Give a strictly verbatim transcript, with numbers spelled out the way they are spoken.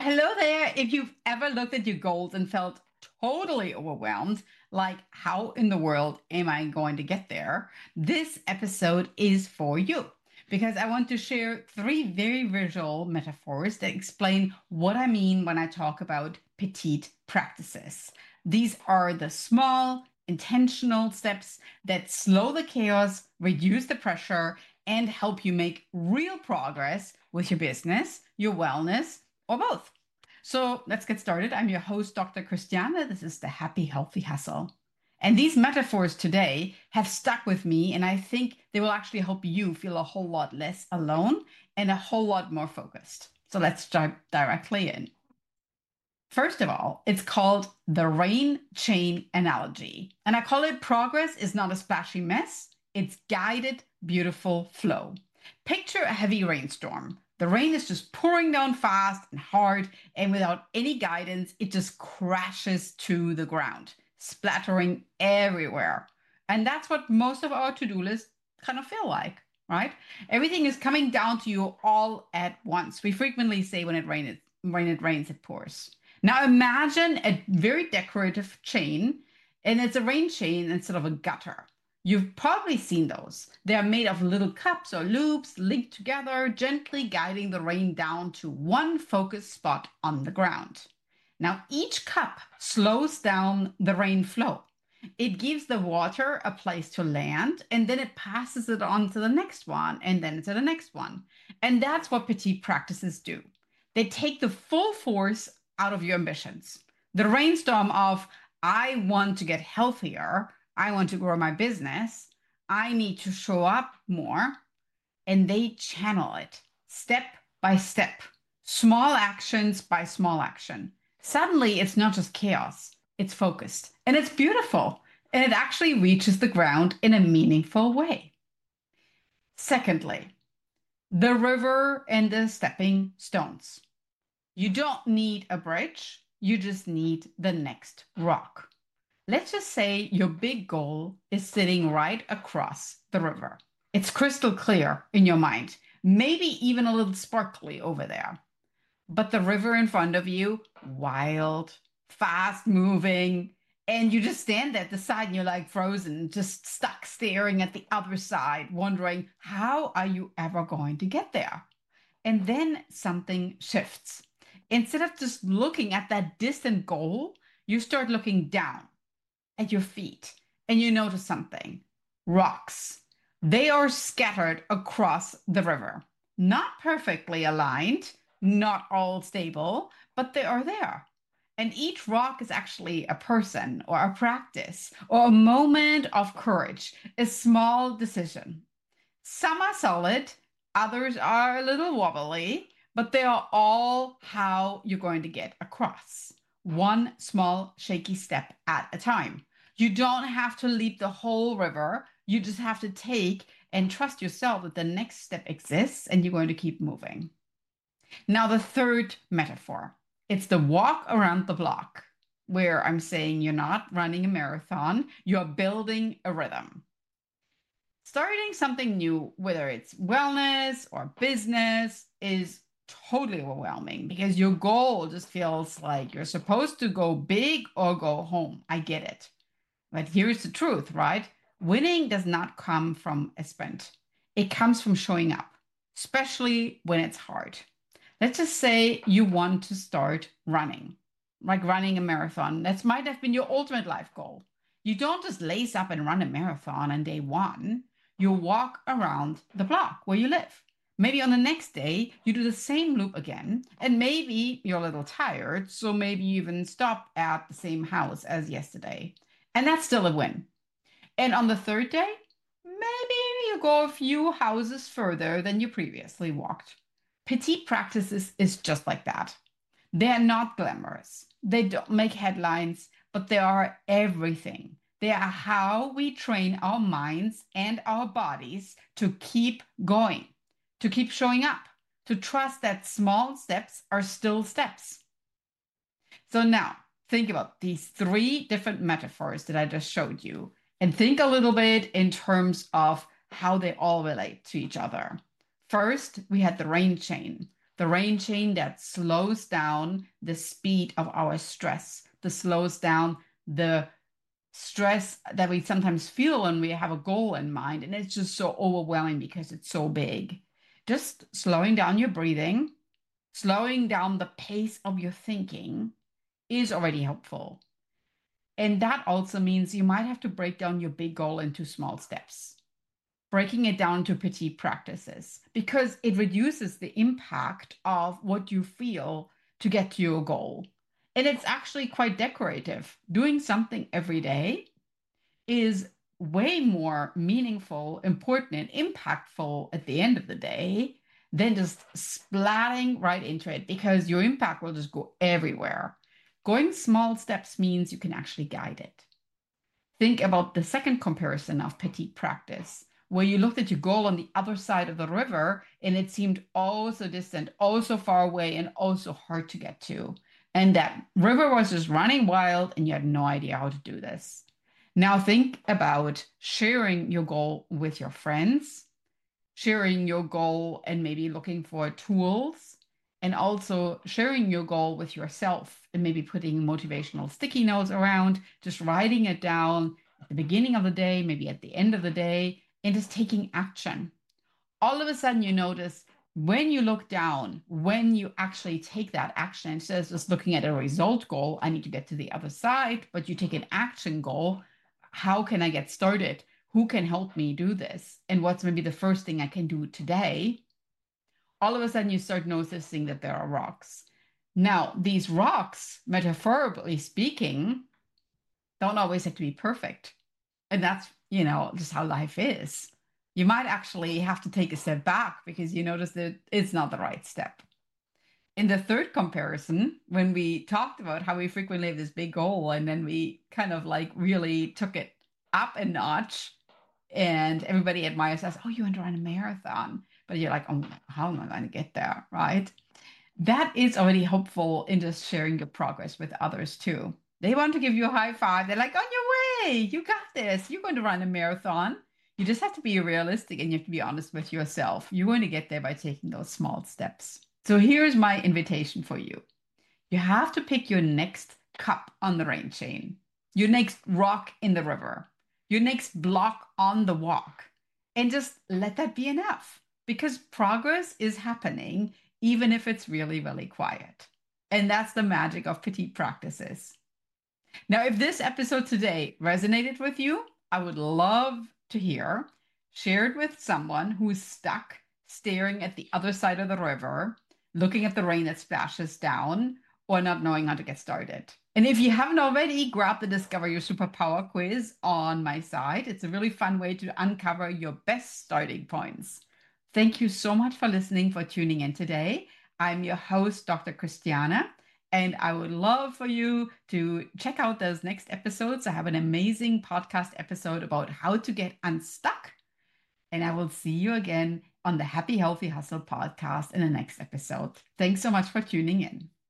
Hello there. If you've ever looked at your goals and felt totally overwhelmed, like how in the world am I going to get there? This episode is for you because I want to share three very visual metaphors that explain what I mean when I talk about petite practices. These are the small, intentional steps that slow the chaos, reduce the pressure, and help you make real progress with your business, your wellness, or both. So let's get started. I'm your host, Doctor Christiane. This is the Happy Healthy Hustle. And these metaphors today have stuck with me, and I think they will actually help you feel a whole lot less alone and a whole lot more focused. So let's dive directly in. First of all, it's called the rain chain analogy. And I call it progress is not a splashy mess, it's guided, beautiful flow. Picture a heavy rainstorm. The rain is just pouring down fast and hard, and without any guidance, it just crashes to the ground, splattering everywhere. And that's what most of our to do lists kind of feel like, right? Everything is coming down to you all at once. We frequently say when it rains, when it rains, it pours. Now imagine a very decorative chain, and it's a rain chain instead of a gutter. You've probably seen those. They are made of little cups or loops linked together, gently guiding the rain down to one focused spot on the ground. Now each cup slows down the rain flow. It gives the water a place to land, and then it passes it on to the next one, and then to the next one. And that's what petite practices do. They take the full force out of your ambitions. The rainstorm of, I want to get healthier, I want to grow my business, I need to show up more, and they channel it step by step, small actions by small action. Suddenly, it's not just chaos, it's focused and it's beautiful, and it actually reaches the ground in a meaningful way. Secondly, the river and the stepping stones. You don't need a bridge, you just need the next rock. Let's just say your big goal is sitting right across the river. It's crystal clear in your mind, maybe even a little sparkly over there. But the river in front of you, wild, fast moving, and you just stand at the side and you're like frozen, just stuck staring at the other side, wondering, how are you ever going to get there? And then something shifts. Instead of just looking at that distant goal, you start looking down at your feet and you notice something. Rocks. They are scattered across the river. Not perfectly aligned, not all stable, but they are there. And each rock is actually a person or a practice or a moment of courage, a small decision. Some are solid, others are a little wobbly, but they are all how you're going to get across. One small shaky step at a time. You don't have to leap the whole river. You just have to take and trust yourself that the next step exists and you're going to keep moving. Now, the third metaphor, it's the walk around the block, where I'm saying you're not running a marathon, you're building a rhythm. Starting something new, whether it's wellness or business, is totally overwhelming because your goal just feels like you're supposed to go big or go home. I get it. But here's the truth, right? Winning does not come from a sprint, it comes from showing up, especially when it's hard. Let's just say you want to start running, like running a marathon. That might have been your ultimate life goal. You don't just lace up and run a marathon on day one. You walk around the block where you live. Maybe on the next day, you do the same loop again, and maybe you're a little tired, so maybe you even stop at the same house as yesterday. And that's still a win. And on the third day, maybe you go a few houses further than you previously walked. Petite practices is just like that. They're not glamorous. They don't make headlines, but they are everything. They are how we train our minds and our bodies to keep going, to keep showing up, to trust that small steps are still steps. So now think about these three different metaphors that I just showed you and think a little bit in terms of how they all relate to each other. First, we had the rain chain. The rain chain that slows down the speed of our stress, that slows down the stress that we sometimes feel when we have a goal in mind. And it's just so overwhelming because it's so big. Just slowing down your breathing, slowing down the pace of your thinking is already helpful. And that also means you might have to break down your big goal into small steps, breaking it down to petite practices, because it reduces the impact of what you feel to get to your goal. And it's actually quite decorative. Doing something every day is way more meaningful, important, and impactful at the end of the day than just splatting right into it, because your impact will just go everywhere. Going small steps means you can actually guide it. Think about the second comparison of petite practice, where you looked at your goal on the other side of the river and it seemed oh so distant, oh so far away, and oh so hard to get to. And that river was just running wild and you had no idea how to do this. Now think about sharing your goal with your friends, sharing your goal and maybe looking for tools, and also sharing your goal with yourself and maybe putting motivational sticky notes around, just writing it down at the beginning of the day, maybe at the end of the day, and just taking action. All of a sudden, you notice when you look down, when you actually take that action, instead of just looking at a result goal, I need to get to the other side, but you take an action goal. How can I get started? Who can help me do this? And what's maybe the first thing I can do today? All of a sudden, you start noticing that there are rocks. Now, these rocks, metaphorically speaking, don't always have to be perfect. And that's, you know, just how life is. You might actually have to take a step back because you notice that it's not the right step. In the third comparison, when we talked about how we frequently have this big goal and then we kind of like really took it up a notch and everybody admires us, oh, you want to run a marathon. But you're like, oh, how am I going to get there? Right. That is already helpful in just sharing your progress with others too. They want to give you a high five. They're like, on your way, you got this. You're going to run a marathon. You just have to be realistic and you have to be honest with yourself. You're going to get there by taking those small steps. So here's my invitation for you. You have to pick your next cup on the rain chain, your next rock in the river, your next block on the walk, and just let that be enough, because progress is happening even if it's really, really quiet. And that's the magic of petite practices. Now, if this episode today resonated with you, I would love to hear. Share it with someone who's stuck staring at the other side of the river, looking at the rain that splashes down, or not knowing how to get started. And if you haven't already, grab the Discover Your Superpower quiz on my site. It's a really fun way to uncover your best starting points. Thank you so much for listening, for tuning in today. I'm your host, Doctor Christiane, and I would love for you to check out those next episodes. I have an amazing podcast episode about how to get unstuck. And I will see you again on the Happy Healthy Hustle podcast in the next episode. Thanks so much for tuning in.